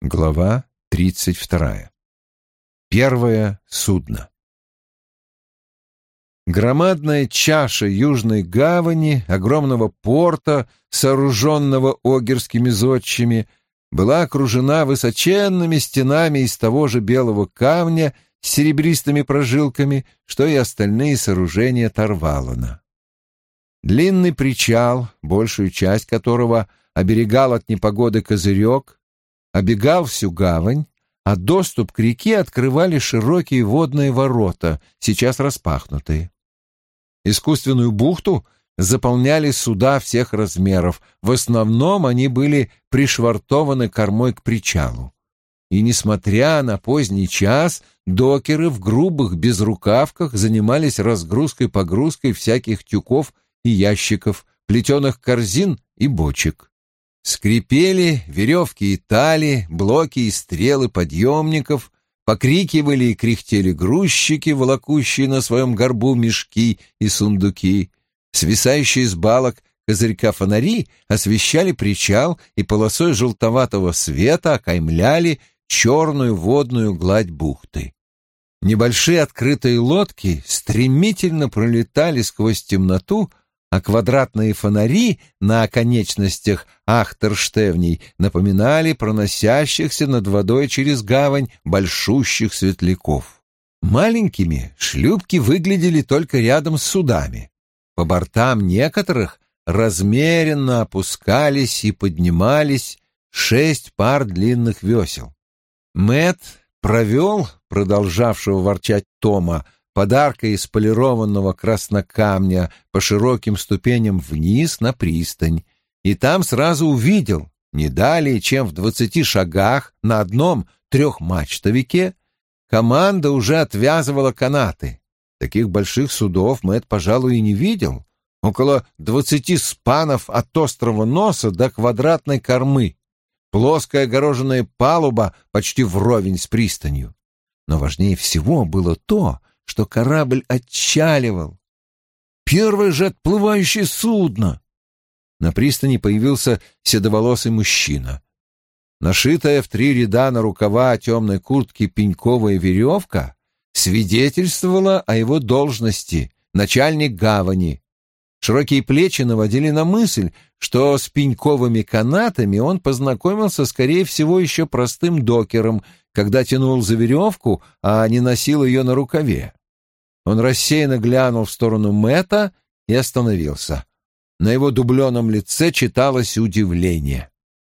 Глава 32. Первое судно. Громадная чаша Южной гавани, огромного порта, сооруженного огерскими зодчими, была окружена высоченными стенами из того же белого камня с серебристыми прожилками, что и остальные сооружения Тарвалона. Длинный причал, большую часть которого оберегал от непогоды козырек, обегал всю гавань, а доступ к реке открывали широкие водные ворота, сейчас распахнутые. Искусственную бухту заполняли суда всех размеров, в основном они были пришвартованы кормой к причалу. И, несмотря на поздний час, докеры в грубых безрукавках занимались разгрузкой-погрузкой всяких тюков и ящиков, плетеных корзин и бочек. Скрипели веревки и тали, блоки и стрелы подъемников, покрикивали и кряхтели грузчики, волокущие на своем горбу мешки и сундуки. Свисающие с балок козырька фонари освещали причал и полосой желтоватого света окаймляли черную водную гладь бухты. Небольшие открытые лодки стремительно пролетали сквозь темноту, а квадратные фонари на оконечностях ахтерштевней напоминали проносящихся над водой через гавань большущих светляков. Маленькими шлюпки выглядели только рядом с судами. По бортам некоторых размеренно опускались и поднимались 6 пар длинных весел. Мэтт провел продолжавшего ворчать Тома подарка из полированного краснокамня по широким ступеням вниз на пристань, и там сразу увидел, не далее, чем в 20 шагах на одном трехмачтовике, команда уже отвязывала канаты. Таких больших судов Мэтт, пожалуй, и не видел. Около 20 спанов от острого носа до квадратной кормы. Плоская огороженная палуба почти вровень с пристанью. Но важнее всего было то, что корабль отчаливал. Первое же отплывающее судно! На пристани появился седоволосый мужчина. Нашитая в 3 ряда на рукава темной куртки пеньковая веревка свидетельствовала о его должности — начальник гавани. Широкие плечи наводили на мысль, что с пеньковыми канатами он познакомился, скорее всего, еще простым докером, когда тянул за веревку, а не носил ее на рукаве. Он рассеянно глянул в сторону Мэтта и остановился. На его дубленом лице читалось удивление.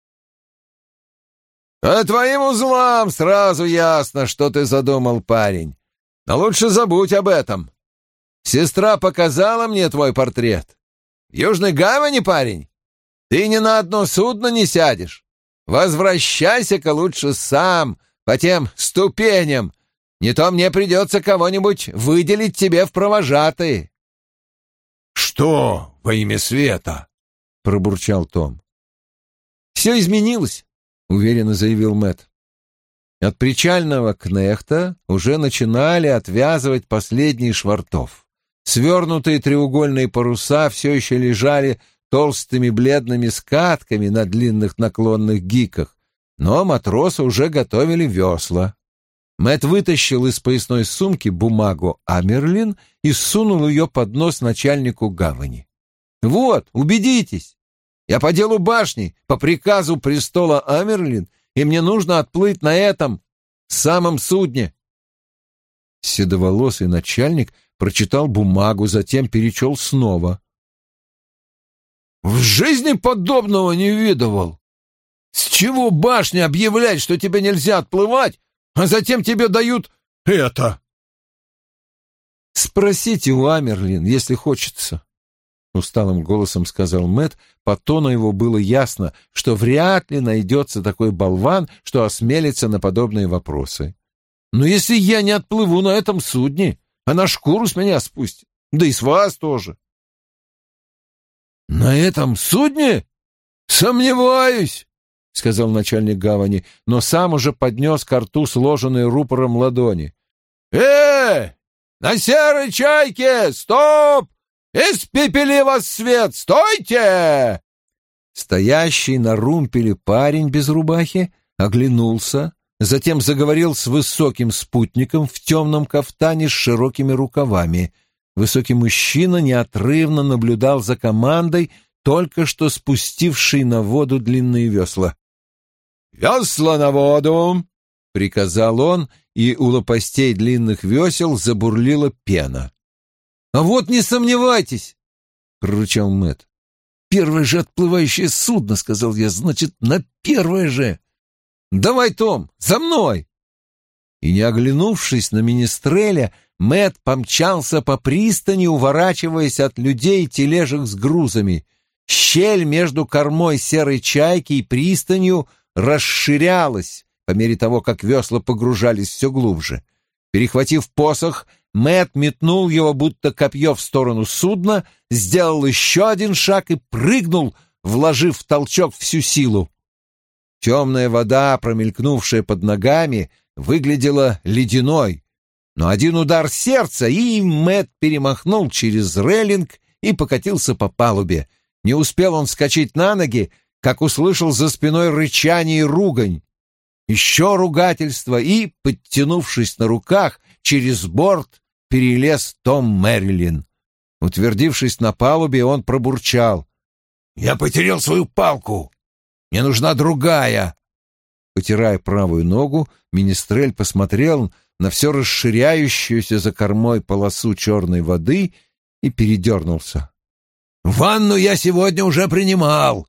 «По твоим узлам сразу ясно, что ты задумал, парень. Но лучше забудь об этом. Сестра показала мне твой портрет. В Южной гавани, парень, ты ни на одно судно не сядешь. Возвращайся-ка лучше сам по тем ступеням. Не то мне придется кого-нибудь выделить тебе в провожатые». «Что во имя света?» — пробурчал Том. «Все изменилось», — уверенно заявил Мэтт. От причального кнехта уже начинали отвязывать последние швартов. Свернутые треугольные паруса все еще лежали толстыми бледными скатками на длинных наклонных гиках, но матросы уже готовили весла. Мэтт вытащил из поясной сумки бумагу Амерлин и сунул ее под нос начальнику гавани. «Вот, убедитесь, я по делу башни, по приказу престола Амерлин, и мне нужно отплыть на этом самом судне». Седоволосый начальник прочитал бумагу, затем перечел снова. «В жизни подобного не видывал. С чего башня объявляет, что тебе нельзя отплывать, а затем тебе дают это?» «Спросите у Амерлин, если хочется», — усталым голосом сказал Мэтт. По тону его было ясно, что вряд ли найдется такой болван, что осмелится на подобные вопросы. «Но если я не отплыву на этом судне, она шкуру с меня спустит, да и с вас тоже». «На этом судне? Сомневаюсь», — сказал начальник гавани, но сам уже поднес ко рту сложенные рупором ладони. На серой чайке! Стоп! Испепели вас свет! Стойте!» Стоящий на румпеле парень без рубахи оглянулся, затем заговорил с высоким спутником в темном кафтане с широкими рукавами. Высокий мужчина неотрывно наблюдал за командой, только что спустившей на воду длинные весла. «Весла на воду!» — приказал он, и у лопастей длинных весел забурлила пена. «А вот не сомневайтесь!» — прорычал Мэтт. «Первое же отплывающее судно», — сказал я, — «значит, на первое же». «Давай, Том, за мной!» И, не оглянувшись на Министреля, Мэтт помчался по пристани, уворачиваясь от людей и тележек с грузами. Щель между кормой серой чайки и пристанью расширялась по мере того, как весла погружались все глубже. Перехватив посох, Мэтт метнул его, будто копье, в сторону судна, сделал еще один шаг и прыгнул, вложив в толчок всю силу. Темная вода, промелькнувшая под ногами, выглядела ледяной, но один удар сердца, и Мэтт перемахнул через рейлинг и покатился по палубе. Не успел он вскочить на ноги, как услышал за спиной рычание и ругань. Еще ругательство, и, подтянувшись на руках, через борт перелез Том Мэрилин. Утвердившись на палубе, он пробурчал: «Я потерял свою палку! Мне нужна другая!» Потирая правую ногу, Министрель посмотрел на все расширяющуюся за кормой полосу черной воды и передернулся. «Ванну я сегодня уже принимал!»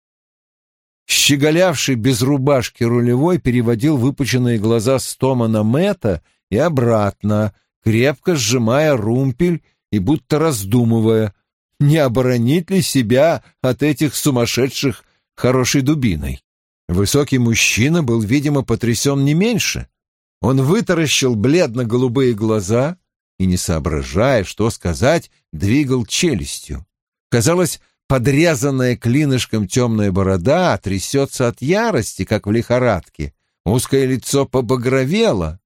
Щеголявший без рубашки рулевой переводил выпученные глаза с Тома на Мэтта и обратно, крепко сжимая румпель и будто раздумывая, не оборонить ли себя от этих сумасшедших хорошей дубиной. Высокий мужчина был, видимо, потрясен не меньше. Он вытаращил бледно-голубые глаза и, не соображая, что сказать, двигал челюстью. Казалось, подрезанная клинышком темная борода трясется от ярости, как в лихорадке. Узкое лицо побагровело.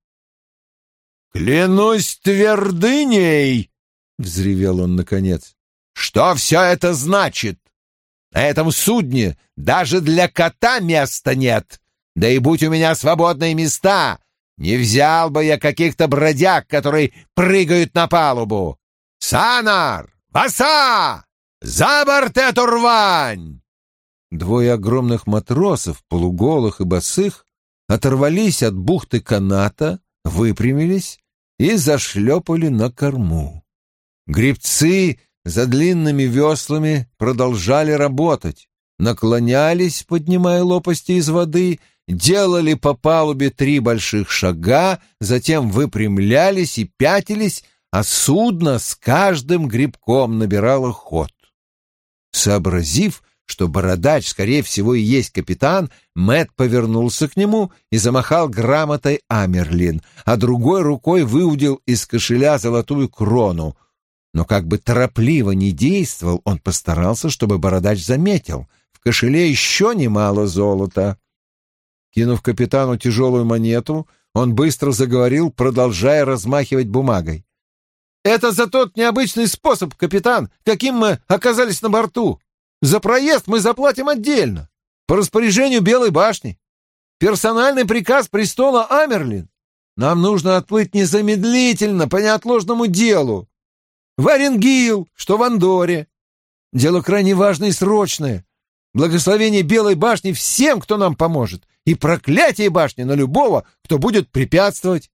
«Клянусь твердыней!» — взревел он наконец. «Что все это значит? На этом судне даже для кота места нет. Да и будь у меня свободные места, не взял бы я каких-то бродяг, которые прыгают на палубу. Санар! Баса! За борт эту рвань!» Двое огромных матросов, полуголых и босых, оторвались от бухты каната, выпрямились и зашлепали на корму. Гребцы за длинными веслами продолжали работать, наклонялись, поднимая лопасти из воды, делали по палубе 3 больших шага, затем выпрямлялись и пятились, а судно с каждым гребком набирало ход. Сообразив, что бородач, скорее всего, и есть капитан, Мэтт повернулся к нему и замахал грамотой Амерлин, а другой рукой выудил из кошеля золотую крону. Но как бы торопливо ни действовал, он постарался, чтобы бородач заметил. В кошеле еще немало золота. Кинув капитану тяжелую монету, он быстро заговорил, продолжая размахивать бумагой. «Это за тот необычный способ, капитан, каким мы оказались на борту. За проезд мы заплатим отдельно, по распоряжению Белой башни. Персональный приказ престола Амерлин. Нам нужно отплыть незамедлительно по неотложному делу. В Оренгил, что в Андоре. Дело крайне важное и срочное. Благословение Белой башни всем, кто нам поможет, и проклятие башни на любого, кто будет препятствовать».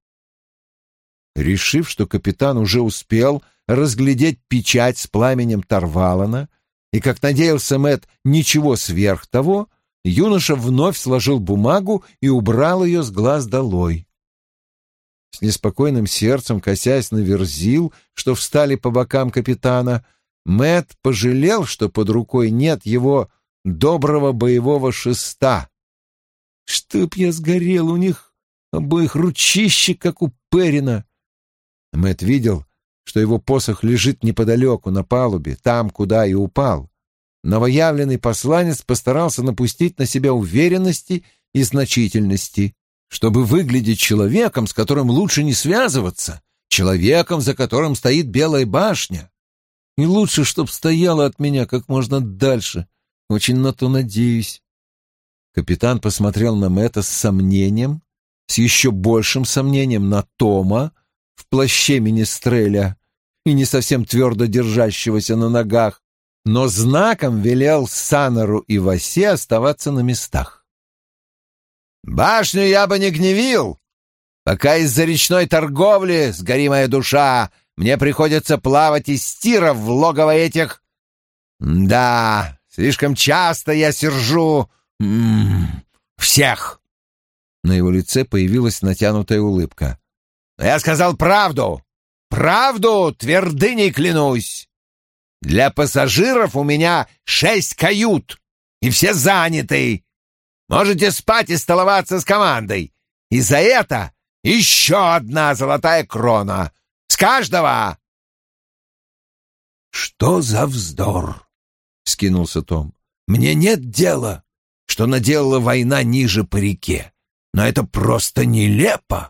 Решив, что капитан уже успел разглядеть печать с пламенем Тарвалана, и, как надеялся Мэтт, ничего сверх того, юноша вновь сложил бумагу и убрал ее с глаз долой. С неспокойным сердцем, косясь на верзил, что встали по бокам капитана, Мэтт пожалел, что под рукой нет его доброго боевого шеста. Чтоб я сгорел, у них обоих ручищи, как у Перина. Мэтт видел, что его посох лежит неподалеку, на палубе, там, куда и упал. Новоявленный посланец постарался напустить на себя уверенности и значительности, чтобы выглядеть человеком, с которым лучше не связываться, человеком, за которым стоит Белая башня. И лучше, чтоб стояла от меня как можно дальше. Очень на то надеюсь. Капитан посмотрел на Мэтта с сомнением, с еще большим сомнением на Тома в плаще министреля и не совсем твердо держащегося на ногах, но знаком велел Саннеру и Васе оставаться на местах. «Башню я бы не гневил, пока из-за речной торговли, сгори моя душа, мне приходится плавать из тиров в логово этих... Да, слишком часто я сержу... всех!» На его лице появилась натянутая улыбка. «Но я сказал правду! Правду, твердыней клянусь! Для пассажиров у меня 6 кают, и все заняты. Можете спать и столоваться с командой. И за это еще 1 золотая крона. С каждого!» «Что за вздор?» — вскинулся Том. «Мне нет дела, что наделала война ниже по реке, но это просто нелепо!»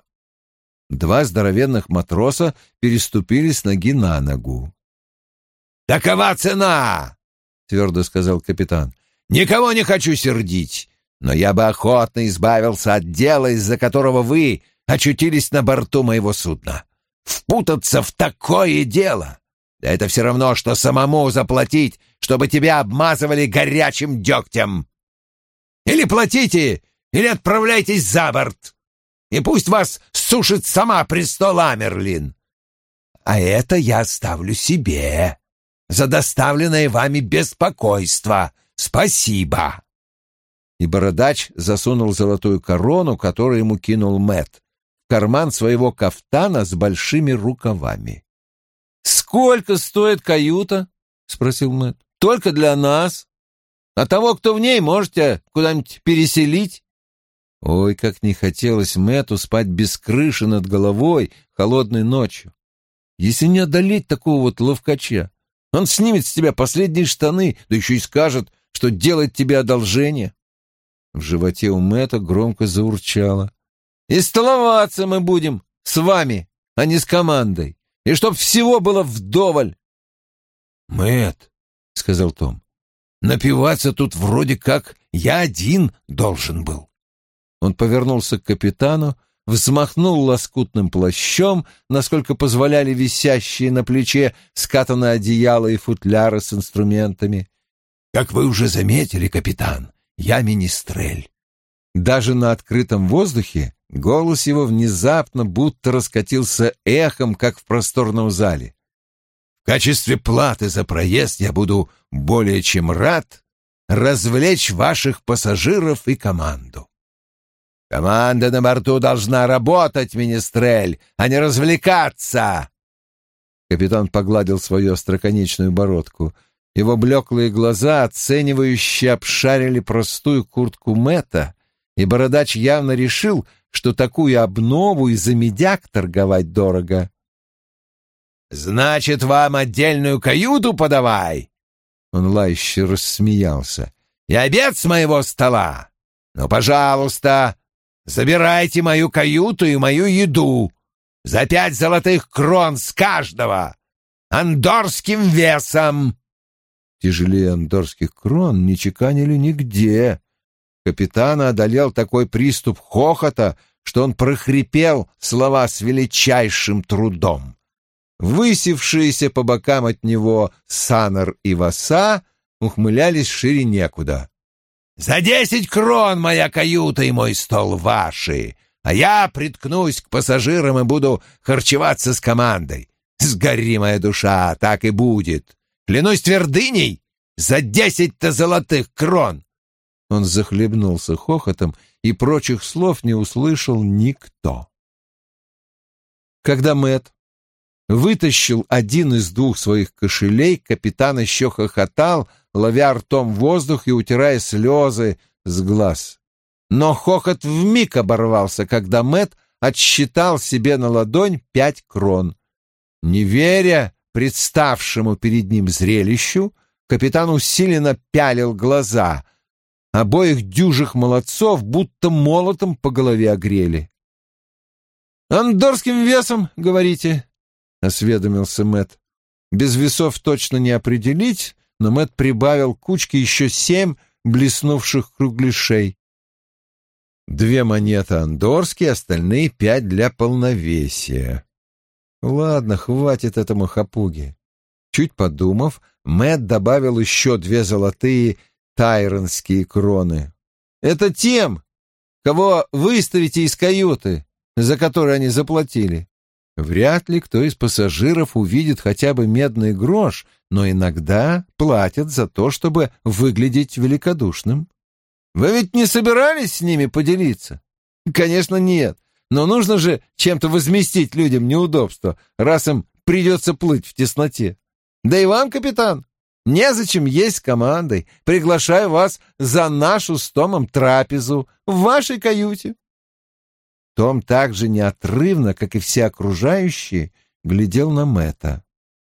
2 здоровенных матроса переступили с ноги на ногу. «Такова цена!» — твердо сказал капитан. «Никого не хочу сердить, но я бы охотно избавился от дела, из-за которого вы очутились на борту моего судна. Впутаться в такое дело! Да это все равно, что самому заплатить, чтобы тебя обмазывали горячим дегтем. Или платите, или отправляйтесь за борт, и пусть вас сушит сама престол Амерлин. А это я оставлю себе за доставленное вами беспокойство. Спасибо!» И бородач засунул золотую корону, которую ему кинул Мэтт, в карман своего кафтана с большими рукавами. «Сколько стоит каюта?» — спросил Мэтт. «Только для нас. А того, кто в ней, можете куда-нибудь переселить?» Ой, как не хотелось Мэтту спать без крыши над головой холодной ночью. Если не одолеть такого вот ловкача, он снимет с тебя последние штаны, да еще и скажет, что делает тебе одолжение. В животе у Мэтта громко заурчало. «И столоваться мы будем с вами, а не с командой. И чтоб всего было вдоволь!» «Мэтт», — сказал Том, — «напиваться тут вроде как я один должен был». Он повернулся к капитану, взмахнул лоскутным плащом, насколько позволяли висящие на плече скатанное одеяло и футляры с инструментами. «Как вы уже заметили, капитан, я министрель». Даже на открытом воздухе голос его внезапно будто раскатился эхом, как в просторном зале. «В качестве платы за проезд я буду более чем рад развлечь ваших пассажиров и команду». «Команда на борту должна работать, министрель, а не развлекаться!» Капитан погладил свою остроконечную бородку. Его блеклые глаза оценивающе обшарили простую куртку Мэтта, и бородач явно решил, что такую обнову и за медяк торговать дорого. «Значит, вам отдельную каюту подавай!» Он лающе рассмеялся. «И обед с моего стола! Ну, пожалуйста, забирайте мою каюту и мою еду за 5 золотых крон с каждого, андорским весом!» Тяжелее андорских крон не чеканили нигде. Капитана одолел такой приступ хохота, что он прохрипел слова с величайшим трудом. Высевшиеся по бокам от него Саннер и Васа ухмылялись шире некуда. «За 10 крон моя каюта и мой стол ваши, а я приткнусь к пассажирам и буду харчеваться с командой. Сгори моя душа, так и будет. Клянусь твердыней, за 10-то золотых крон!» Он захлебнулся хохотом, и прочих слов не услышал никто. Когда Мэтт вытащил один из 2 своих кошелей, капитан еще хохотал, ловя ртом воздух и утирая слезы с глаз. Но хохот вмиг оборвался, когда Мэтт отсчитал себе на ладонь 5 крон. Не веря представшему перед ним зрелищу, капитан усиленно пялил глаза. Обоих дюжих молодцов будто молотом по голове огрели. «Андорским весом, говорите?» — осведомился Мэтт. Без весов точно не определить, но Мэтт прибавил к кучке еще 7 блеснувших кругляшей. 2 монеты андорские, остальные 5 для полновесия. Ладно, хватит этому хапуги. Чуть подумав, Мэтт добавил еще 2 золотые тайронские кроны. Это тем, кого выставите из каюты, за которую они заплатили. Вряд ли кто из пассажиров увидит хотя бы медный грош, но иногда платят за то, чтобы выглядеть великодушным. Вы ведь не собирались с ними поделиться? Конечно, нет. Но нужно же чем-то возместить людям неудобства, раз им придется плыть в тесноте. Да и вам, капитан, незачем есть с командой. Приглашаю вас за нашу с Томом трапезу в вашей каюте. Том так же неотрывно, как и все окружающие, глядел на Мэтта.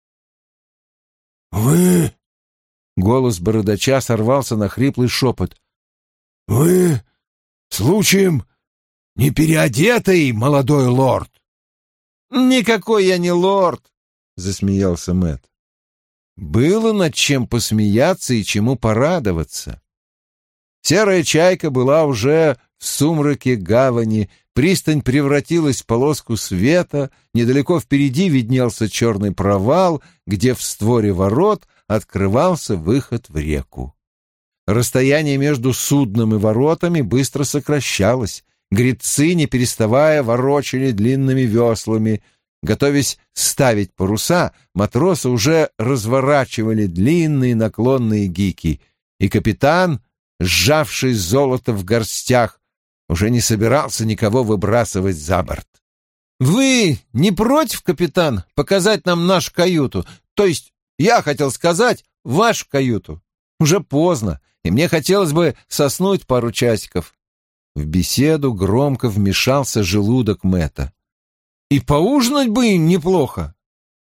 «Вы...» — голос бородача сорвался на хриплый шепот. «Вы, случаем, не переодетый, молодой лорд?» «Никакой я не лорд», — засмеялся Мэтт. Было над чем посмеяться и чему порадоваться. Серая чайка была уже в сумраке гавани, пристань превратилась в полоску света, недалеко впереди виднелся черный провал, где в створе ворот открывался выход в реку. Расстояние между судном и воротами быстро сокращалось. Гребцы, не переставая, ворочали длинными веслами. Готовясь ставить паруса, матросы уже разворачивали длинные наклонные гики, и капитан, сжавший золото в горстях, уже не собирался никого выбрасывать за борт. «Вы не против, капитан, показать нам нашу каюту? То есть, я хотел сказать, вашу каюту. Уже поздно, и мне хотелось бы соснуть пару часиков». В беседу громко вмешался желудок Мэтта. «И поужинать бы неплохо».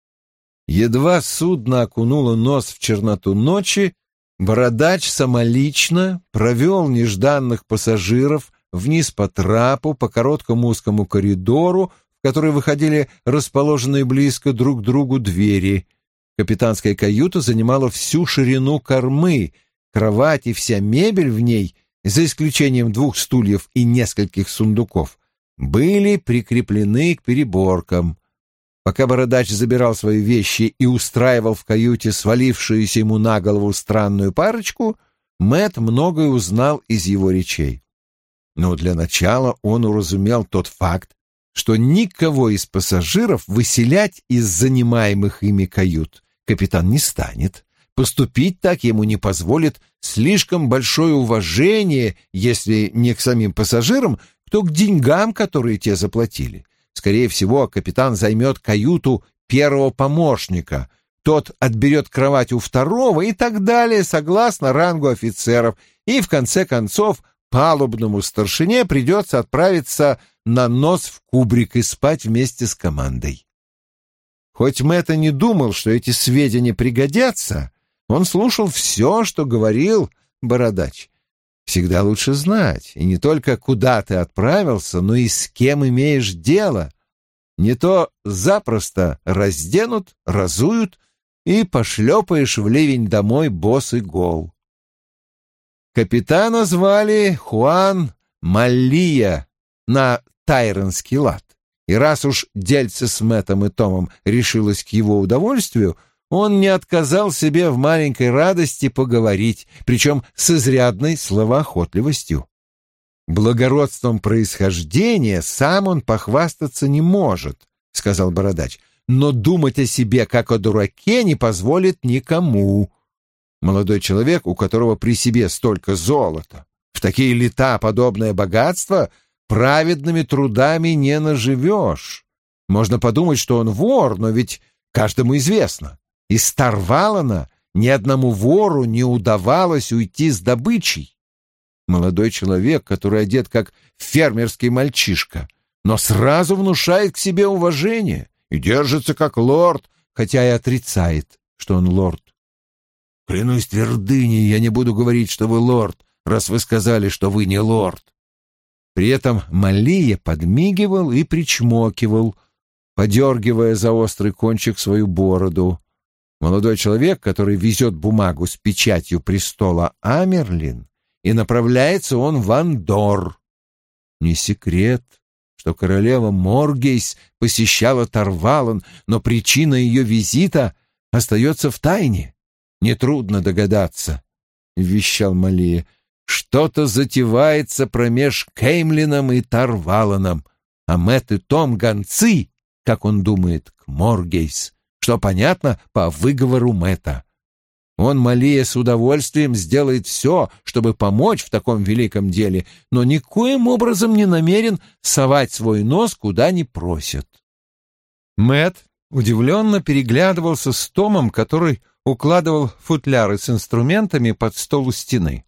Едва судно окунуло нос в черноту ночи, бородач самолично провел нежданных пассажиров вниз по трапу, по короткому узкому коридору, в который выходили расположенные близко друг к другу двери. Капитанская каюта занимала всю ширину кормы, кровать и вся мебель в ней, за исключением 2 стульев и нескольких сундуков, были прикреплены к переборкам. Пока бородач забирал свои вещи и устраивал в каюте свалившуюся ему на голову странную парочку, Мэтт многое узнал из его речей. Но для начала он уразумел тот факт, что никого из пассажиров выселять из занимаемых ими кают капитан не станет. Поступить так ему не позволит слишком большое уважение, если не к самим пассажирам, то к деньгам, которые те заплатили. Скорее всего, капитан займет каюту первого помощника, тот отберет кровать у второго и так далее, согласно рангу офицеров, и в конце концов палубному старшине придется отправиться на нос в кубрик и спать вместе с командой. Хоть Мэтт и не думал, что эти сведения пригодятся, он слушал все, что говорил бородач. Всегда лучше знать, и не только куда ты отправился, но и с кем имеешь дело. Не то запросто разденут, разуют, и пошлепаешь в ливень домой босый гол. Капитана звали Хуан Маллия на тайронский лад, и раз уж дельце с Мэттом и Томом решилось к его удовольствию, он не отказал себе в маленькой радости поговорить, причем с изрядной словоохотливостью. «Благородством происхождения сам он похвастаться не может», — сказал бородач, «но думать о себе как о дураке не позволит никому. Молодой человек, у которого при себе столько золота, в такие лета подобное богатство праведными трудами не наживешь. Можно подумать, что он вор, но ведь каждому известно, из Тарвалана ни одному вору не удавалось уйти с добычей. Молодой человек, который одет как фермерский мальчишка, но сразу внушает к себе уважение и держится как лорд, хотя и отрицает, что он лорд. Клянусь твердыней, я не буду говорить, что вы лорд, раз вы сказали, что вы не лорд. При этом Малия подмигивал и причмокивал, подергивая за острый кончик свою бороду. Молодой человек, который везет бумагу с печатью престола Амерлин, и направляется он в Андор. Не секрет, что королева Моргейс посещала Тарвалан, но причина ее визита остается в тайне. Нетрудно догадаться, — вещал Малия. Что-то затевается промеж Кеймлином и Тарваланом, а Мэтт и Том гонцы, как он думает, к Моргейс, что понятно по выговору Мэтта. Он, Малия, с удовольствием сделает все, чтобы помочь в таком великом деле, но никоим образом не намерен совать свой нос, куда не просят. Мэтт удивленно переглядывался с Томом, который укладывал футляры с инструментами под стол у стены.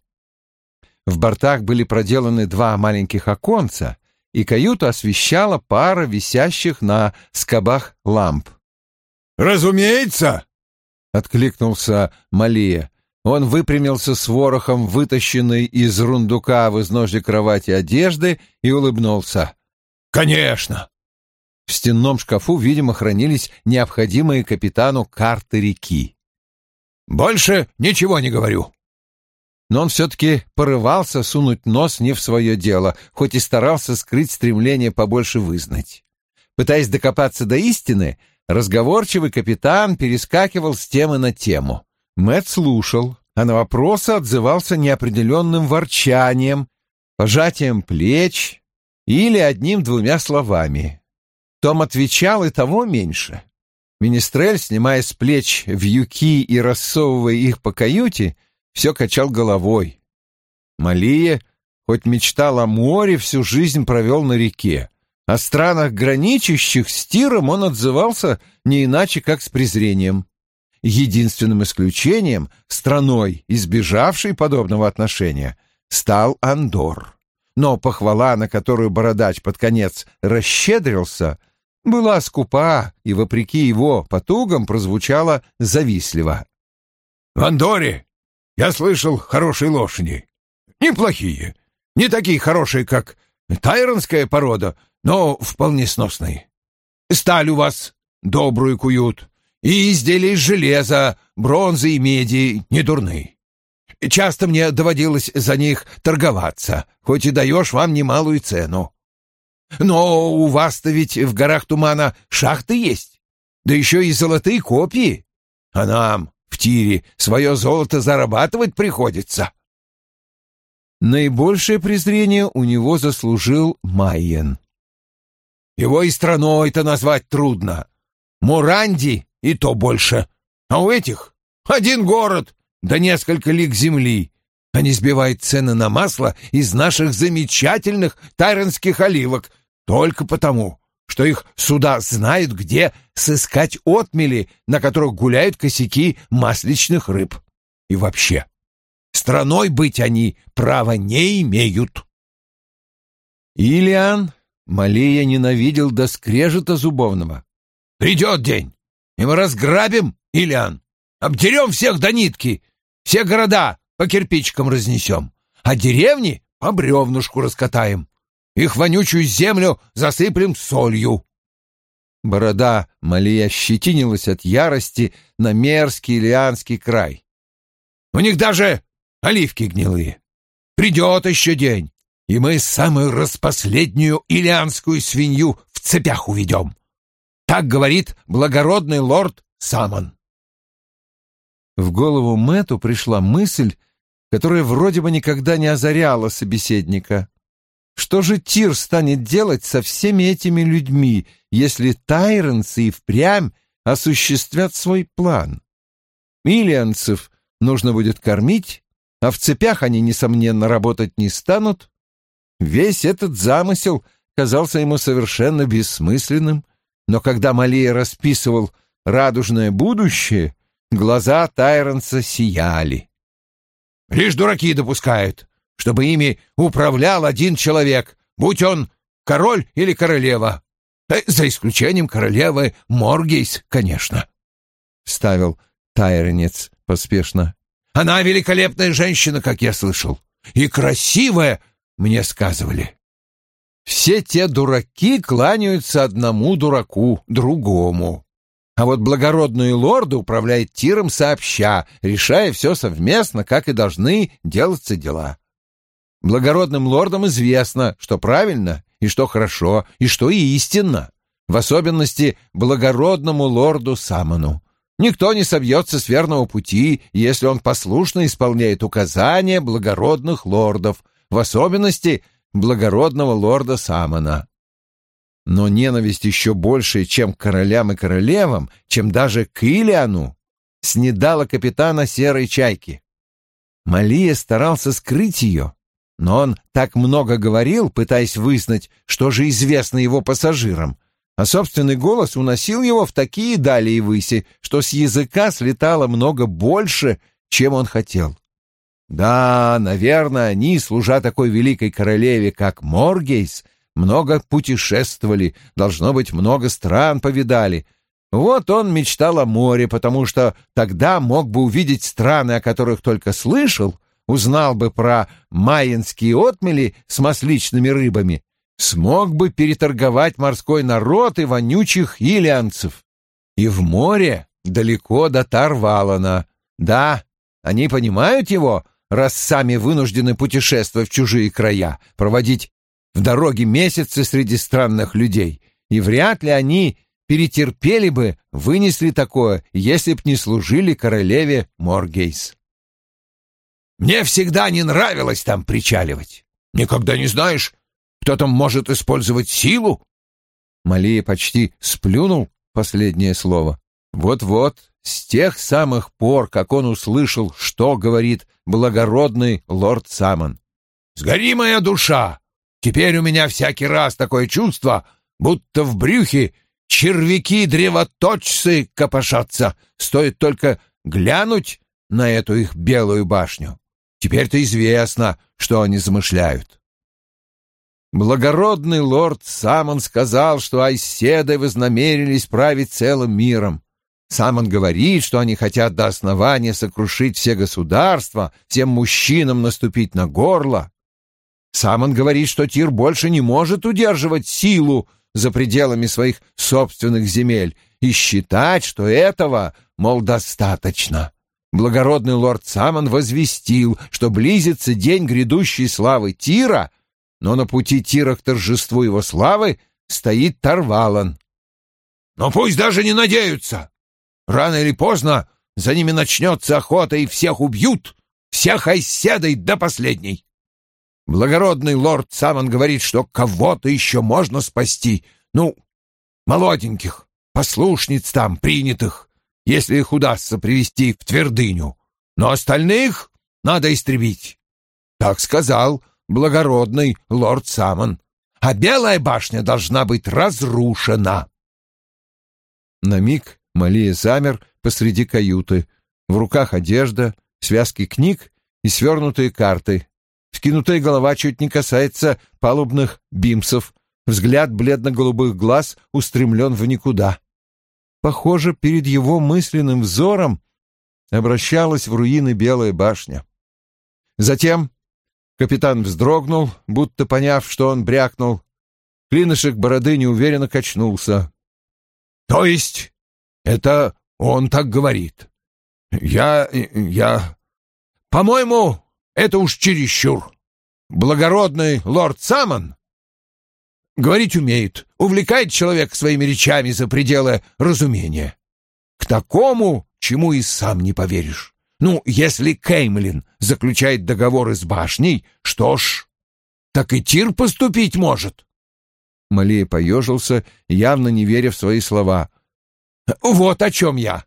В бортах были проделаны 2 маленьких оконца, и каюту освещала пара висящих на скобах ламп. «Разумеется!» — откликнулся Малия. Он выпрямился с ворохом, вытащенной из рундука в изножье кровати одежды, и улыбнулся. «Конечно!» В стенном шкафу, видимо, хранились необходимые капитану карты реки. «Больше ничего не говорю». Но он все-таки порывался сунуть нос не в свое дело, хоть и старался скрыть стремление побольше вызнать. Пытаясь докопаться до истины, разговорчивый капитан перескакивал с темы на тему. Мэтт слушал, а на вопросы отзывался неопределенным ворчанием, пожатием плеч или 1-2 словами. Том отвечал, и того меньше. Министрель, снимая с плеч вьюки и рассовывая их по каюте, все качал головой. Малия, хоть мечтал о море, всю жизнь провел на реке. О странах, граничащих с Тиром, он отзывался не иначе, как с презрением. Единственным исключением, страной, избежавшей подобного отношения, стал Андор. Но похвала, на которую бородач под конец расщедрился, была скупа и, вопреки его потугам, прозвучала завистливо. «В Андоре, я слышал, хорошие лошади. Неплохие. Не такие хорошие, как тайронская порода, но вполне сносные. Сталь у вас добрую куют, и изделия из железа, бронзы и меди недурны. Часто мне доводилось за них торговаться, хоть и даешь вам немалую цену. Но у вас-то ведь в горах тумана шахты есть, да еще и золотые копии, а нам в Тире свое золото зарабатывать приходится». Наибольшее презрение у него заслужил Майен. «Его и страной-то назвать трудно. Муранди и то больше. А у этих 1 город, да несколько лиг земли. Они сбивают цены на масло из наших замечательных тайронских оливок только потому, что их суда знают, где сыскать отмели, на которых гуляют косяки масличных рыб. И вообще, страной быть они права не имеют». Илиан Малия ненавидел до скрежета зубовного. «Придет день, и мы разграбим Илиан, обдерем всех до нитки, все города по кирпичикам разнесем, а деревни по бревнышку раскатаем, их вонючую землю засыплем солью». Борода Малия щетинилась от ярости на мерзкий Илианский край. «У них даже оливки гнилые. Придет еще день, и мы самую распоследнюю илианскую свинью в цепях уведем. Так говорит благородный лорд Самон». В голову Мэтту пришла мысль, которая вроде бы никогда не озаряла собеседника. Что же Тир станет делать со всеми этими людьми, если тайронцы и впрямь осуществят свой план? Илианцев нужно будет кормить, а в цепях они, несомненно, работать не станут. Весь этот замысел казался ему совершенно бессмысленным, но когда Малия расписывал радужное будущее, глаза тайронца сияли. «Лишь дураки допускают, чтобы ими управлял 1 человек, будь он король или королева. За исключением королевы Моргейс, конечно», — вставил тайронец поспешно. «Она великолепная женщина, как я слышал, и красивая, мне сказывали». Все те дураки кланяются одному дураку, другому. А вот благородные лорды управляют Тиром сообща, решая все совместно, как и должны делаться дела. Благородным лордам известно, что правильно и что хорошо, и что истинно, в особенности благородному лорду Самону. Никто не собьется с верного пути, если он послушно исполняет указания благородных лордов, в особенности благородного лорда Самона. Но ненависть еще большая, чем к королям и королевам, чем даже к Илиану, снедала капитана Серой Чайки. Малия старался скрыть ее, но он так много говорил, пытаясь вызнать, что же известно его пассажирам, а собственный голос уносил его в такие дали и выси, что с языка слетало много больше, чем он хотел. Да, наверное, они, служа такой великой королеве, как Моргейс, много путешествовали, должно быть, много стран повидали. Вот он мечтал о море, потому что тогда мог бы увидеть страны, о которых только слышал, узнал бы про майенские отмели с масличными рыбами, смог бы переторговать морской народ и вонючих илианцев. И в море далеко до Тарвалана. Да, они понимают его, раз сами вынуждены путешествовать в чужие края, проводить в дороге месяцы среди странных людей, и вряд ли они перетерпели бы, вынесли такое, если б не служили королеве Моргейс. Мне всегда не нравилось там причаливать. Никогда не знаешь, кто там может использовать силу. Малия почти сплюнул последнее слово. Вот-вот, с тех самых пор, как он услышал, что говорит благородный лорд Самон. «Сгори моя душа! Теперь у меня всякий раз такое чувство, будто в брюхе червяки-древоточцы копошатся. Стоит только глянуть на эту их белую башню. Теперь-то известно, что они замышляют». Благородный лорд Самон сказал, что айседы вознамерились править целым миром. Самон говорит, что они хотят до основания сокрушить все государства, всем мужчинам наступить на горло. Самон говорит, что Тир больше не может удерживать силу за пределами своих собственных земель и считать, что этого, мол, достаточно. Благородный лорд Самон возвестил, что близится день грядущей славы Тира, но на пути Тира к торжеству его славы стоит Тарвалан. «Но пусть даже не надеются. Рано или поздно за ними начнется охота, и всех убьют, всех айседой до последней. Благородный лорд Самон говорит, что кого-то еще можно спасти. Ну, молоденьких, послушниц там, принятых, если их удастся привести в твердыню. Но остальных надо истребить. Так сказал благородный лорд Самон. А Белая башня должна быть разрушена». На миг Малия замер посреди каюты. В руках одежда, связки книг и свернутые карты. Вскинутая голова чуть не касается палубных бимсов. Взгляд бледно-голубых глаз устремлен в никуда. Похоже, перед его мысленным взором обращалась в руины Белая башня. Затем капитан вздрогнул, будто поняв, что он брякнул. Клинышек бороды неуверенно качнулся. «То есть это он так говорит? Я... По-моему, это уж чересчур. Благородный лорд Самон говорить умеет, увлекает человека своими речами за пределы разумения. К такому, чему и сам не поверишь. Ну, если Кеймлин заключает договоры с башней, что ж, так и Тир поступить может». Малия поежился, явно не веря в свои слова. «Вот о чем я».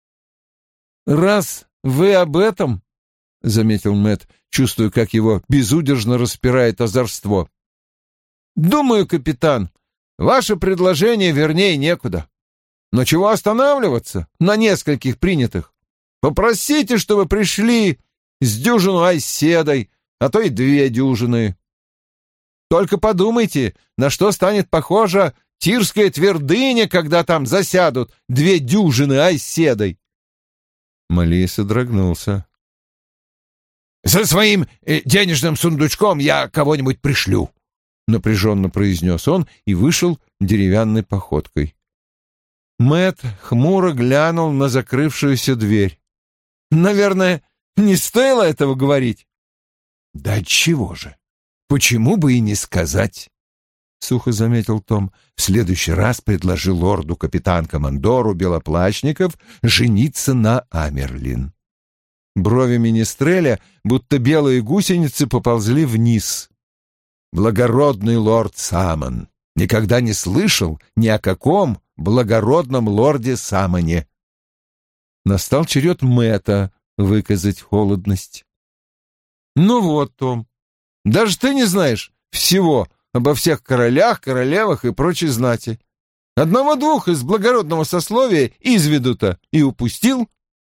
«Раз вы об этом, — заметил Мэтт, чувствуя, как его безудержно распирает озорство, — думаю, капитан, ваше предложение вернее некуда. Но чего останавливаться на нескольких принятых? Попросите, чтобы пришли с дюжину айседой, а то и 2 дюжины. Только подумайте, на что станет похожа Тирская твердыня, когда там засядут 2 дюжины айседой». Малия содрогнулся. «За своим денежным сундучком я кого-нибудь пришлю», — напряженно произнес он и вышел деревянной походкой. Мэтт хмуро глянул на закрывшуюся дверь. «Наверное, не стоило этого говорить?» Да отчего же? Почему бы и не сказать? — сухо заметил Том. В следующий раз предложил лорду-капитан-командору Белоплащников жениться на Амерлин. Брови министреля, будто белые гусеницы, поползли вниз. Благородный лорд Самон никогда не слышал ни о каком благородном лорде Самоне. Настал черед Мэтта выказать холодность. Ну вот, Том, даже ты не знаешь всего обо всех королях, королевах и прочей знати. Одного-двух из благородного сословия из виду-то и упустил.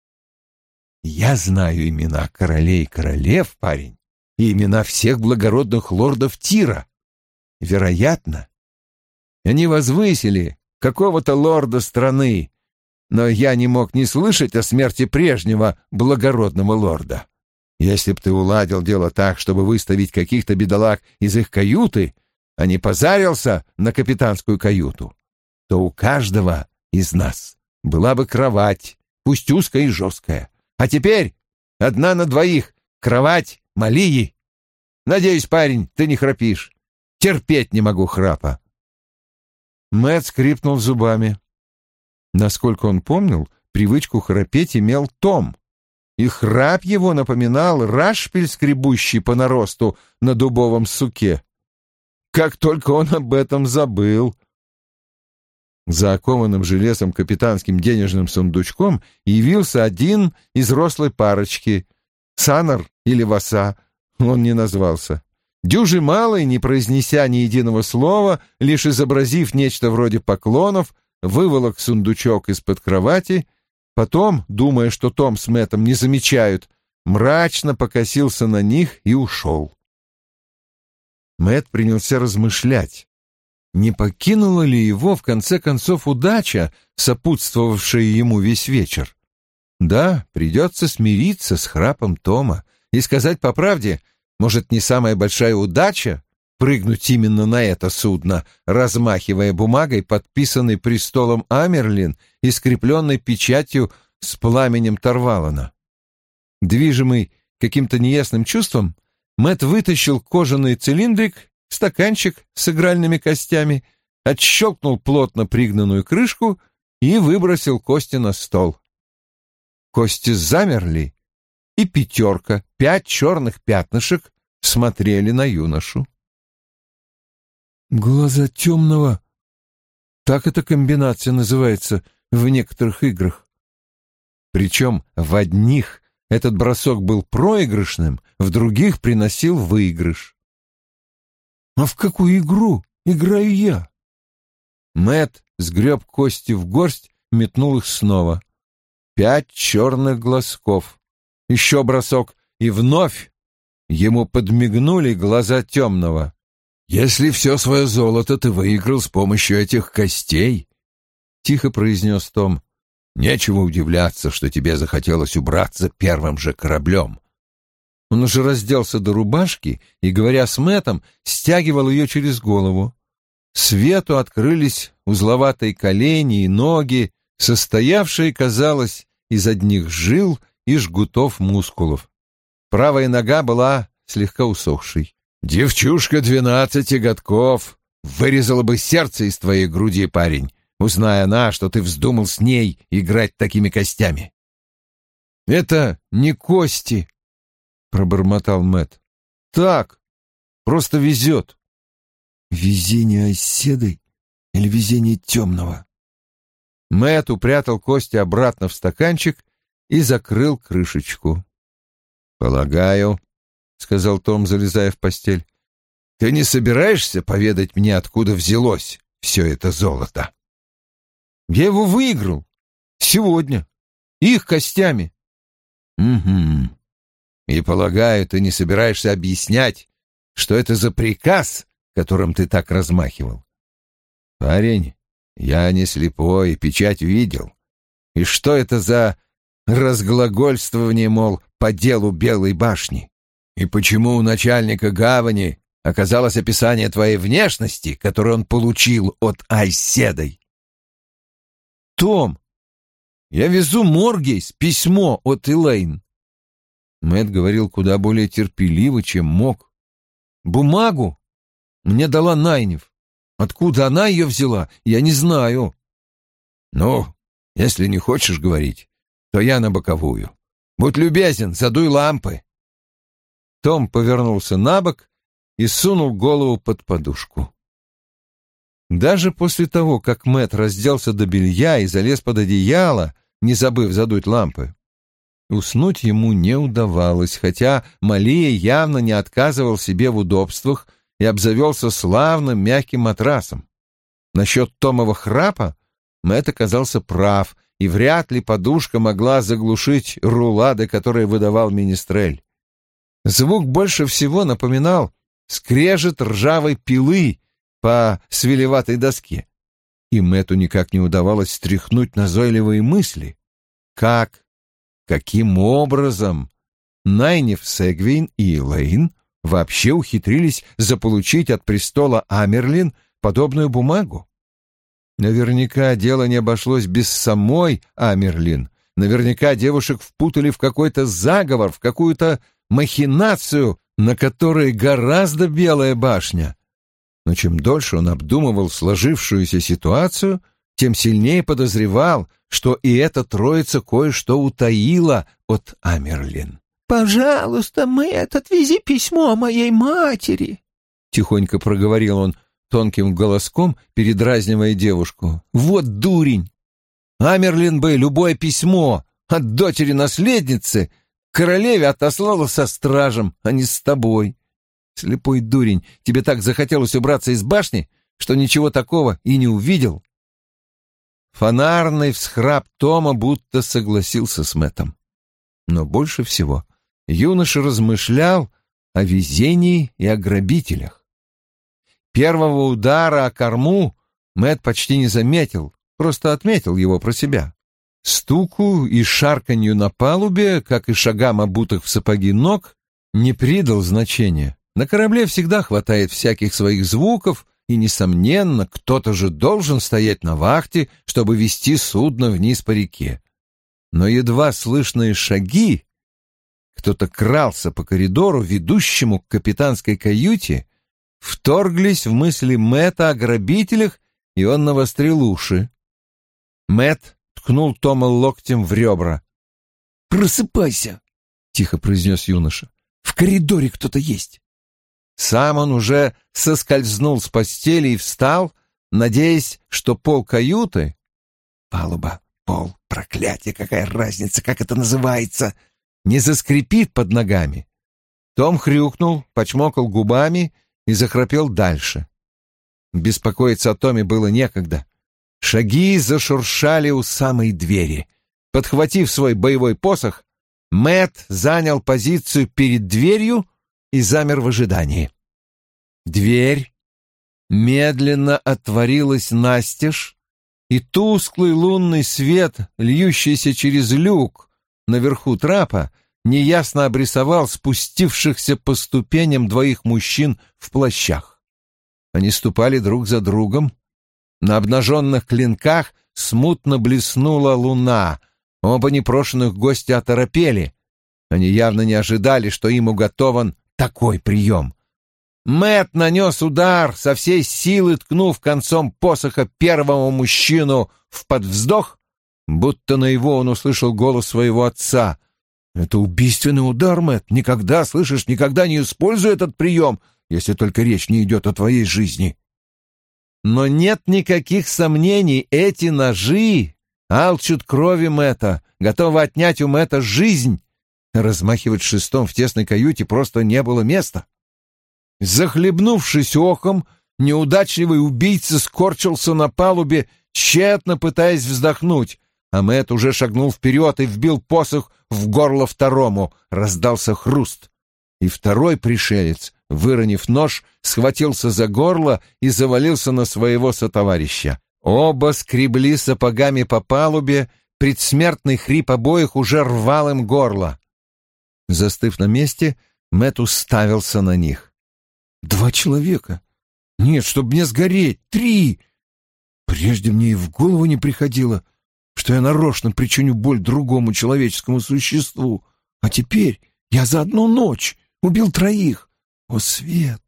Я знаю имена королей и королев, парень, и имена всех благородных лордов Тира. Вероятно, они возвысили какого-то лорда страны, но я не мог не слышать о смерти прежнего благородного лорда. Если б ты уладил дело так, чтобы выставить каких-то бедолаг из их каюты, а не позарился на капитанскую каюту, то у каждого из нас была бы кровать, пусть узкая и жесткая. А теперь 1 на 2, кровать Малии. Надеюсь, парень, ты не храпишь. Терпеть не могу храпа. Мэтт скрипнул зубами. Насколько он помнил, привычку храпеть имел Том, и храп его напоминал рашпиль, скребущий по наросту на дубовом суке. Как только он об этом забыл. За окованным железом капитанским денежным сундучком явился один из рослой парочки. Саннер или Васа, он не назвался. Дюжи малый, не произнеся ни единого слова, лишь изобразив нечто вроде поклонов, выволок сундучок из-под кровати, потом, думая, что Том с Мэттом не замечают, мрачно покосился на них и ушел. Мэтт принялся размышлять. Не покинула ли его, в конце концов, удача, сопутствовавшая ему весь вечер? Да, придется смириться с храпом Тома и сказать по правде, может, не самая большая удача прыгнуть именно на это судно, размахивая бумагой, подписанной престолом Амерлин и скрепленной печатью с пламенем Тарвалана. Движимый каким-то неясным чувством, Мэтт вытащил кожаный цилиндрик, стаканчик с игральными костями, отщелкнул плотно пригнанную крышку и выбросил кости на стол. Кости замерли, и 5 черных пятнышек смотрели на юношу. «Глаза темного» — так эта комбинация называется в некоторых играх. Причем в одних этот бросок был проигрышным, в других приносил выигрыш. «А в какую игру играю я?» Мэтт сгреб кости в горсть, метнул их снова. 5 черных глазков. Еще бросок, и вновь ему подмигнули глаза темного. «Если все свое золото ты выиграл с помощью этих костей, — тихо произнес Том, — нечего удивляться, что тебе захотелось убраться первым же кораблем». Он уже разделся до рубашки и, говоря с Мэттом, стягивал ее через голову. Свету открылись узловатые колени и ноги, состоявшие, казалось, из одних жил и жгутов мускулов. Правая нога была слегка усохшей. «Девчушка 12 годков вырезала бы сердце из твоей груди, парень, узная она, что ты вздумал с ней играть такими костями». «Это не кости», — пробормотал Мэтт. «Так, просто везет». «Везение оседой или везение темного?» Мэтт упрятал кости обратно в стаканчик и закрыл крышечку. «Полагаю, — сказал Том, залезая в постель, — ты не собираешься поведать мне, откуда взялось все это золото?» «Я его выиграл. Сегодня. Их костями». «Угу. И, полагаю, ты не собираешься объяснять, что это за приказ, которым ты так размахивал?» «Парень, я не слепой, печать видел. И что это за разглагольствование, мол, по делу Белой башни? И почему у начальника гавани оказалось описание твоей внешности, которое он получил от Айседой?» «Том, я везу Моргейс письмо от Элейн». Мэтт говорил куда более терпеливо, чем мог. «Бумагу мне дала Найниф. Откуда она ее взяла, я не знаю». «Ну, если не хочешь говорить, то я на боковую. Будь любезен, задуй лампы». Том повернулся на бок и сунул голову под подушку. Даже после того, как Мэтт разделся до белья и залез под одеяло, не забыв задуть лампы, уснуть ему не удавалось, хотя Малия явно не отказывал себе в удобствах и обзавелся славным мягким матрасом. Насчет Томова храпа Мэтт оказался прав, и вряд ли подушка могла заглушить рулады, которые выдавал Министрель. Звук больше всего напоминал скрежет ржавой пилы по свелеватой доске, и Мэтту никак не удавалось стряхнуть назойливые мысли. Каким образом Найниф Сегвейн и Элейн вообще ухитрились заполучить от престола Амерлин подобную бумагу? Наверняка дело не обошлось без самой Амерлин. Наверняка девушек впутали в какой-то заговор, в какую-то махинацию, на которой гораздо Белая башня. Но чем дольше он обдумывал сложившуюся ситуацию, тем сильнее подозревал, что и эта троица кое-что утаила от Амерлин. «Пожалуйста, Мэтт, отвези письмо моей матери», — тихонько проговорил он тонким голоском, передразнивая девушку. «Вот дурень! Амерлин бы любое письмо от дочери-наследницы королеве отослала со стражем, а не с тобой. Слепой дурень, тебе так захотелось убраться из башни, что ничего такого и не увидел». Фонарный всхрап Тома будто согласился с Мэттом. Но больше всего юноша размышлял о везении и о грабителях. Первого удара о корму Мэтт почти не заметил, просто отметил его про себя. Стуку и шарканью на палубе, как и шагам обутых в сапоги ног, не придал значения. На корабле всегда хватает всяких своих звуков, и, несомненно, кто-то же должен стоять на вахте, чтобы вести судно вниз по реке. Но едва слышные шаги, кто-то крался по коридору, ведущему к капитанской каюте, вторглись в мысли Мэтта о грабителях, и он навострил уши. Мэтт ткнул Тома локтем в ребра. «Просыпайся!» — тихо произнес юноша. «В коридоре кто-то есть». Сам он уже соскользнул с постели и встал, надеясь, что пол каюты... Палуба, пол, проклятие, какая разница, как это называется? Не заскрипит под ногами. Том хрюкнул, почмокал губами и захрапел дальше. Беспокоиться о Томе было некогда. Шаги зашуршали у самой двери. Подхватив свой боевой посох, Мэтт занял позицию перед дверью и замер в ожидании. Дверь медленно отворилась настежь, и тусклый лунный свет, льющийся через люк наверху трапа, неясно обрисовал спустившихся по ступеням двоих мужчин в плащах. Они ступали друг за другом. На обнаженных клинках смутно блеснула луна. Оба непрошенных гостя оторопели. Они явно не ожидали, что им уготован такой прием. Мэтт нанес удар, со всей силы ткнув концом посоха первого мужчину в подвздох, будто наяву он услышал голос своего отца. «Это убийственный удар, Мэтт. Никогда, слышишь, никогда не используй этот прием, если только речь не идет о твоей жизни». Но нет никаких сомнений, эти ножи алчут крови Мэтта, готовы отнять у Мэтта жизнь. Размахивать шестом в тесной каюте просто не было места. Захлебнувшись охом, неудачливый убийца скорчился на палубе, тщетно пытаясь вздохнуть, а Мэтт уже шагнул вперед и вбил посох в горло второму. Раздался хруст, и второй пришелец, выронив нож, схватился за горло и завалился на своего сотоварища. Оба скребли сапогами по палубе, предсмертный хрип обоих уже рвал им горло. Застыв на месте, Мэтт уставился на них. 2 человека. Нет, чтобы мне сгореть, 3. Прежде мне и в голову не приходило, что я нарочно причиню боль другому человеческому существу. А теперь Я за одну ночь убил 3. О, Свет!»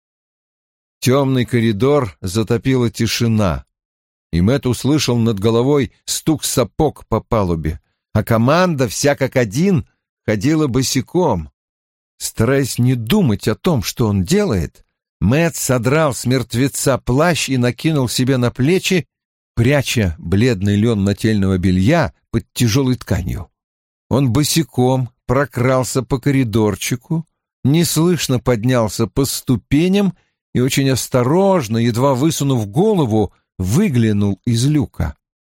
Темный коридор затопила тишина, и Мэтт услышал над головой стук сапог по палубе, а команда, вся как один, ходила босиком. Стараясь не думать о том, что он делает, Мэтт содрал с мертвеца плащ и накинул себе на плечи, пряча бледный лен нательного белья под тяжелой тканью. Он босиком прокрался по коридорчику, неслышно поднялся по ступеням и очень осторожно, едва высунув голову, выглянул из люка.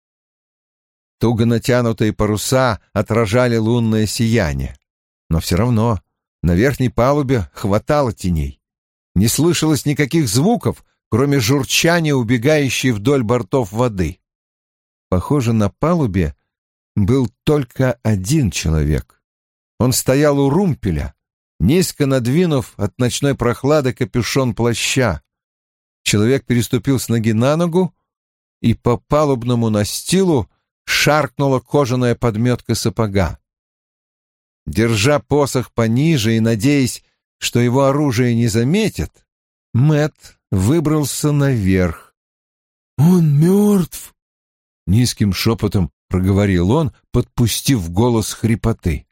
Туго натянутые паруса отражали лунное сияние, но все равно на верхней палубе хватало теней. Не слышалось никаких звуков, кроме журчания, убегающей вдоль бортов воды. Похоже, на палубе был только один человек. Он стоял у румпеля, низко надвинув от ночной прохлады капюшон плаща. Человек переступил с ноги на ногу, и по палубному настилу шаркнула кожаная подметка сапога. Держа посох пониже и надеясь, что его оружие не заметят, Мэтт выбрался наверх. «Он мертв!» — низким шепотом проговорил он, подпустив голос хрипоты.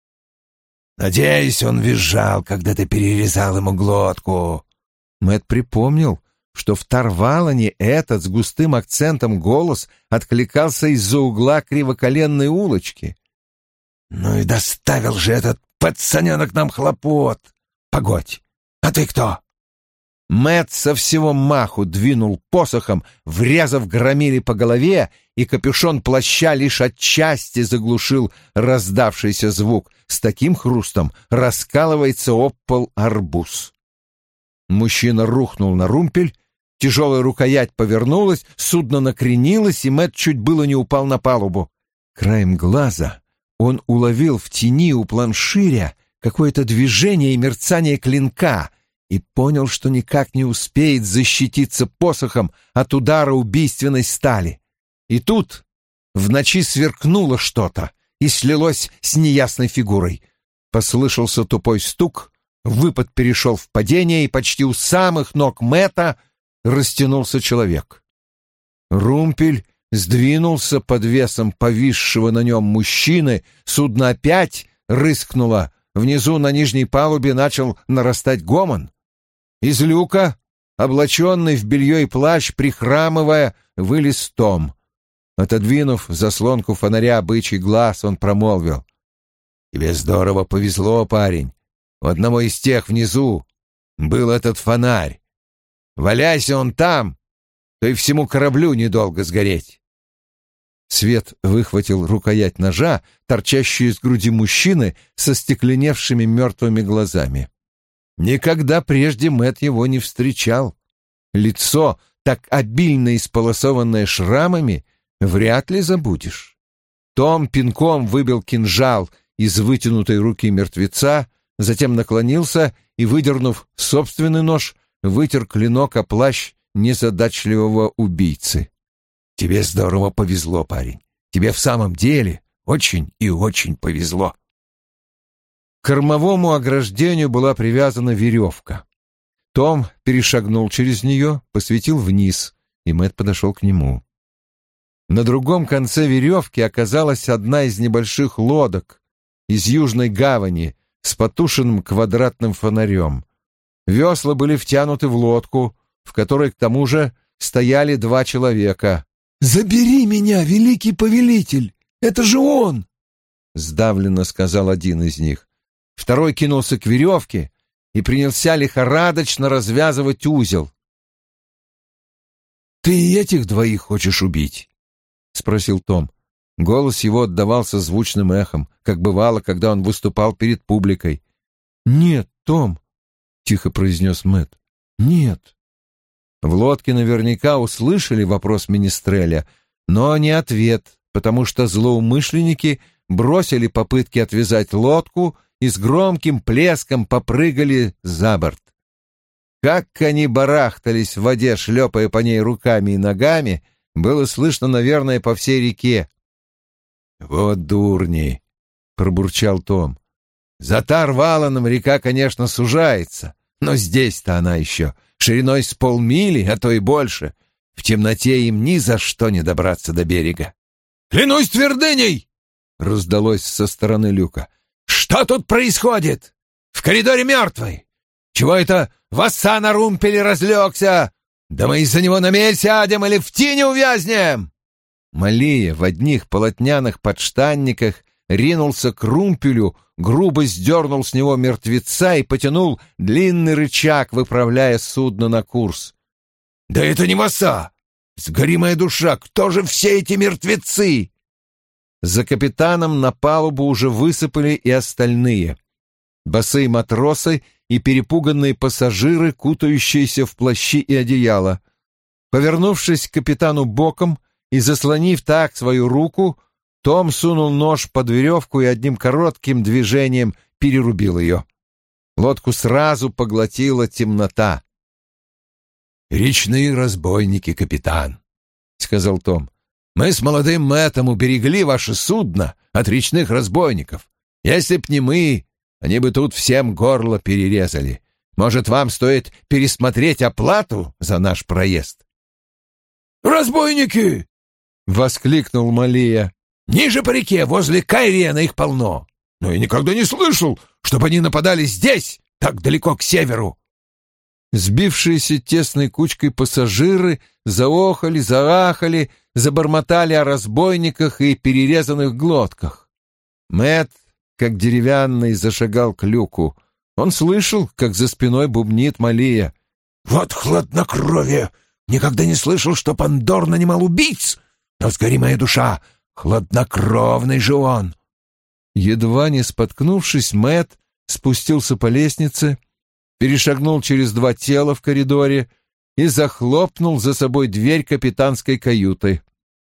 «Надеюсь, он визжал, когда ты перерезал ему глотку». Мэтт припомнил, что в Тарвалане этот с густым акцентом голос откликался из-за угла кривоколенной улочки. «Ну и доставил же этот пацаненок нам хлопот! Погодь, а ты кто?» Мэтт со всего маху двинул посохом, врезав громиле по голове, и капюшон плаща лишь отчасти заглушил раздавшийся звук. С таким хрустом раскалывается об пол арбуз. Мужчина рухнул на румпель, тяжелая рукоять повернулась, судно накренилось, и Мэтт чуть было не упал на палубу. Краем глаза он уловил в тени у планширя какое-то движение и мерцание клинка и понял, что никак не успеет защититься посохом от удара убийственной стали. И тут в ночи сверкнуло что-то и слилось с неясной фигурой. Послышался тупой стук, выпад перешел в падение, и почти у самых ног Мэтта растянулся человек. Румпель сдвинулся под весом повисшего на нем мужчины, судно опять рыскнуло, внизу на нижней палубе начал нарастать гомон. Из люка, облаченный в белье и плащ, прихрамывая, вылез Том. Отодвинув заслонку фонаря бычий глаз, он промолвил: «Тебе здорово повезло, парень. У одного из тех внизу был этот фонарь. Валяйся он там, то и всему кораблю недолго сгореть». Свет выхватил рукоять ножа, торчащую из груди мужчины со стекленевшими мертвыми глазами. Никогда прежде Мэтт его не встречал. Лицо, так обильно исполосованное шрамами, вряд ли забудешь. Том пинком выбил кинжал из вытянутой руки мертвеца, затем наклонился и, выдернув собственный нож, вытер клинок о плащ незадачливого убийцы. «Тебе здорово повезло, парень. Тебе в самом деле очень и очень повезло». К кормовому ограждению была привязана веревка. Том перешагнул через нее, посветил вниз, и Мэтт подошел к нему. На другом конце веревки оказалась одна из небольших лодок из Южной гавани с потушенным квадратным фонарем. Весла были втянуты в лодку, в которой к тому же стояли 2 человека. «Забери меня, великий повелитель! Это же он!» — сдавленно сказал один из них. Второй кинулся к веревке и принялся лихорадочно развязывать узел. «Ты и этих 2 хочешь убить?» — спросил Том. Голос его отдавался звучным эхом, как бывало, когда он выступал перед публикой. «Нет, Том», — тихо произнес Мэтт, — «нет». В лодке наверняка услышали вопрос министреля, но не ответ, потому что злоумышленники бросили попытки отвязать лодку и с громким плеском попрыгали за борт. Как они барахтались в воде, шлепая по ней руками и ногами, было слышно, наверное, по всей реке. «Вот дурни!» — пробурчал Том. За Тар-Валаном река, конечно, сужается, но здесь-то она еще шириной с полмили, а то и больше. В темноте им ни за что не добраться до берега. «Клянусь твердыней!» — раздалось со стороны люка. «Что тут происходит? В коридоре мертвый! Чего это Васса на румпеле разлегся? Да мы из-за него на мель сядем или в тине увязнем!» Малия в одних полотняных подштанниках ринулся к румпелю, грубо сдернул с него мертвеца и потянул длинный рычаг, выправляя судно на курс. «Да это не Васса! Сгори моя душа! Кто же все эти мертвецы?» За капитаном на палубу уже высыпали и остальные. Босые матросы и перепуганные пассажиры, кутающиеся в плащи и одеяла. Повернувшись к капитану боком и заслонив так свою руку, Том сунул нож под веревку и одним коротким движением перерубил ее. Лодку сразу поглотила темнота. «Речные разбойники, капитан», — сказал Том. «Мы с молодым Мэттом уберегли ваше судно от речных разбойников. Если б не мы, они бы тут всем горло перерезали. Может, вам стоит пересмотреть оплату за наш проезд?» «Разбойники!» — воскликнул Малия. «Ниже по реке, возле Кайрена их полно. Но я никогда не слышал, чтобы они нападали здесь, так далеко к северу». Сбившиеся тесной кучкой пассажиры заохали, заахали, забормотали о разбойниках и перерезанных глотках. Мэтт, как деревянный, зашагал к люку. Он слышал, как за спиной бубнит Малия. «Вот хладнокровие! Никогда не слышал, что Пандор нанимал убийц! Но сгори моя душа! Хладнокровный же он!» Едва не споткнувшись, Мэтт спустился по лестнице, перешагнул через два тела в коридоре и захлопнул за собой дверь капитанской каюты.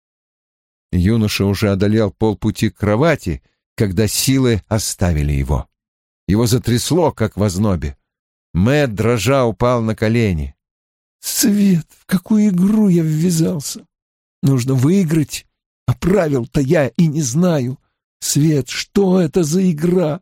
Юноша уже одолел полпути к кровати, когда силы оставили его. Его затрясло, как в ознобе. Мэтт, дрожа, упал на колени. «Свет, в какую игру я ввязался? Нужно выиграть, а правил-то я и не знаю. Свет, что это за игра?»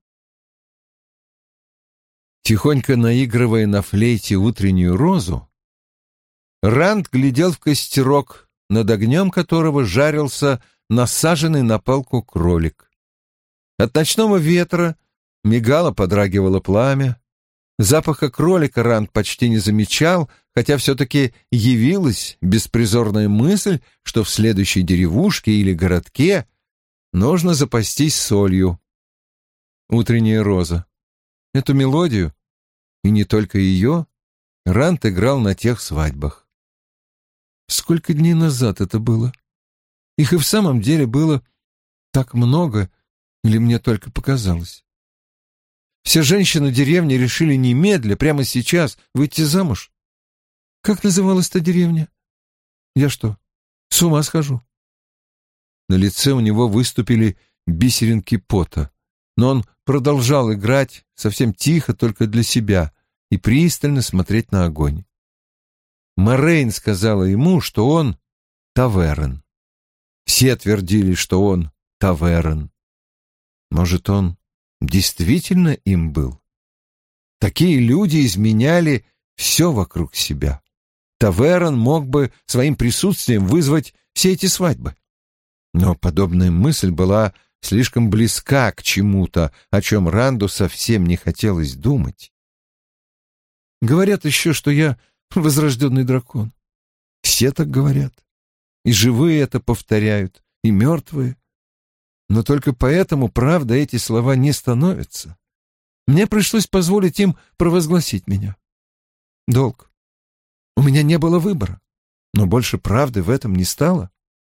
Тихонько наигрывая на флейте утреннюю розу, Ранд глядел в костерок, над огнем которого жарился насаженный на палку кролик. От ночного ветра мигало, подрагивало пламя. Запаха кролика Ранд почти не замечал, хотя все-таки явилась беспризорная мысль, что в следующей деревушке или городке нужно запастись солью. Утренняя роза. Эту мелодию, и не только ее, Ранд играл на тех свадьбах. Сколько дней назад это было? Их и в самом деле было так много, или мне только показалось? Все женщины деревни решили немедля, прямо сейчас, выйти замуж. Как называлась та деревня? Я что, с ума схожу? На лице у него выступили бисеринки пота, но он продолжал играть совсем тихо, только для себя, и пристально смотреть на огонь. Морейн сказала ему, что он Таверн. Все твердили, что он Таверн. Может, он действительно им был? Такие люди изменяли все вокруг себя. Таверн мог бы своим присутствием вызвать все эти свадьбы. Но подобная мысль была слишком близка к чему-то, о чем Ранду совсем не хотелось думать. Говорят еще, что я возрожденный дракон. Все так говорят. И живые это повторяют, и мертвые. Но только поэтому, правда, эти слова не становятся. Мне пришлось позволить им провозгласить меня. Долг. У меня не было выбора, но больше правды в этом не стало.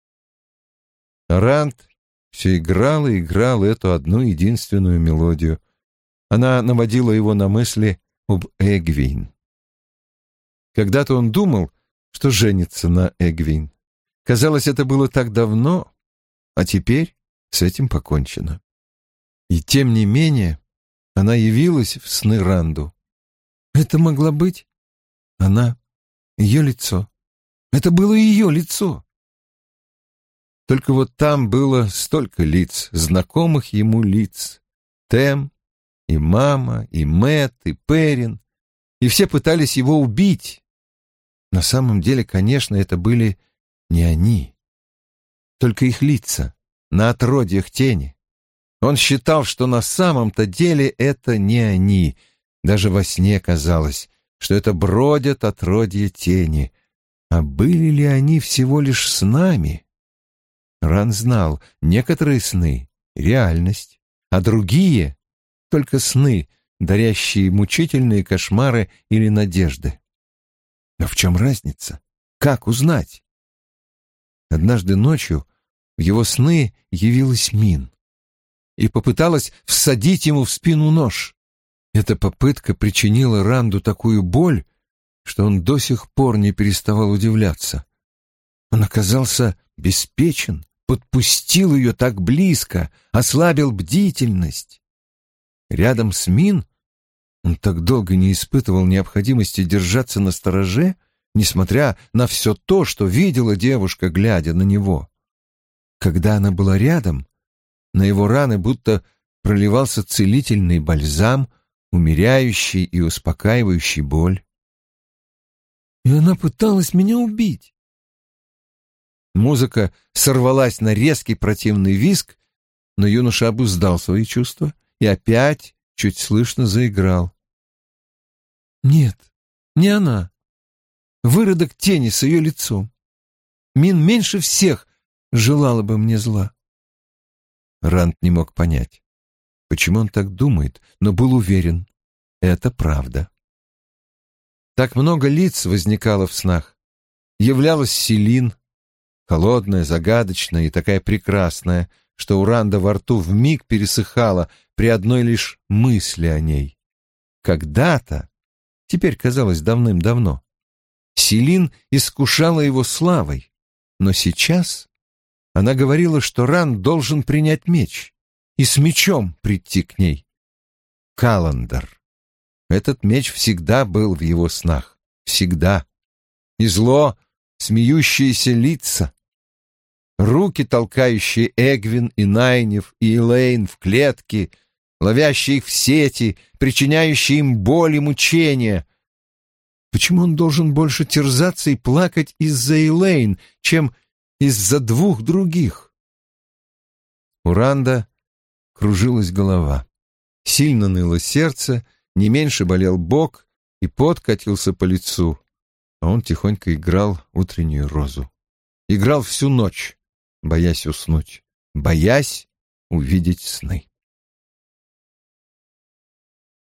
Ранд все играл и играл эту одну единственную мелодию. Она наводила его на мысли об Эгвейн. Когда-то он думал, что женится на Эгвейн. Казалось, это было так давно, а теперь с этим покончено. И тем не менее она явилась в сны Ранду. Это могла быть она, ее лицо. Это было ее лицо. Только вот там было столько лиц, знакомых ему лиц. Тем, И мама, и Мэтт, и Перрин, и все пытались его убить. На самом деле, конечно, это были не они, только их лица на отродьях тени. Он считал, что на самом-то деле это не они. Даже во сне казалось, что это бродят отродья тени. А были ли они всего лишь снами? Ран знал, некоторые сны — реальность, а другие — только сны, дарящие мучительные кошмары или надежды. Но в чем разница? Как узнать? Однажды ночью в его сны явилась Мин и попыталась всадить ему в спину нож. Эта попытка причинила Ранду такую боль, что он до сих пор не переставал удивляться. Он оказался беспечен, подпустил ее так близко, ослабил бдительность. Рядом с Мин он так долго не испытывал необходимости держаться настороже, несмотря на все то, что видела девушка, глядя на него. Когда она была рядом, на его раны будто проливался целительный бальзам, умеряющий и успокаивающий боль. И она пыталась меня убить. Музыка сорвалась на резкий противный визг, но юноша обуздал свои чувства и опять чуть слышно заиграл. Нет, не она. Выродок тени с ее лицом. Мин меньше всех желала бы мне зла. Ранд не мог понять, почему он так думает, но был уверен, это правда. Так много лиц возникало в снах. Являлась Селин, холодная, загадочная и такая прекрасная, что у Ранда во рту вмиг пересыхало при одной лишь мысли о ней. Когда-то, теперь казалось давным-давно, Селин искушала его славой, но сейчас она говорила, что Ранд должен принять меч и с мечом прийти к ней. Каландар. Этот меч всегда был в его снах. Всегда. И зло, смеющиеся лица. Руки, толкающие Эгвин и Найниф и Элейн в клетки, ловящие их в сети, причиняющие им боль и мучения. Почему он должен больше терзаться и плакать из-за Элейн, чем из-за двух других? У Ранда кружилась голова. Сильно ныло сердце, не меньше болел бок, и пот катился по лицу, а он тихонько играл утреннюю розу. Играл всю ночь, боясь уснуть, боясь увидеть сны.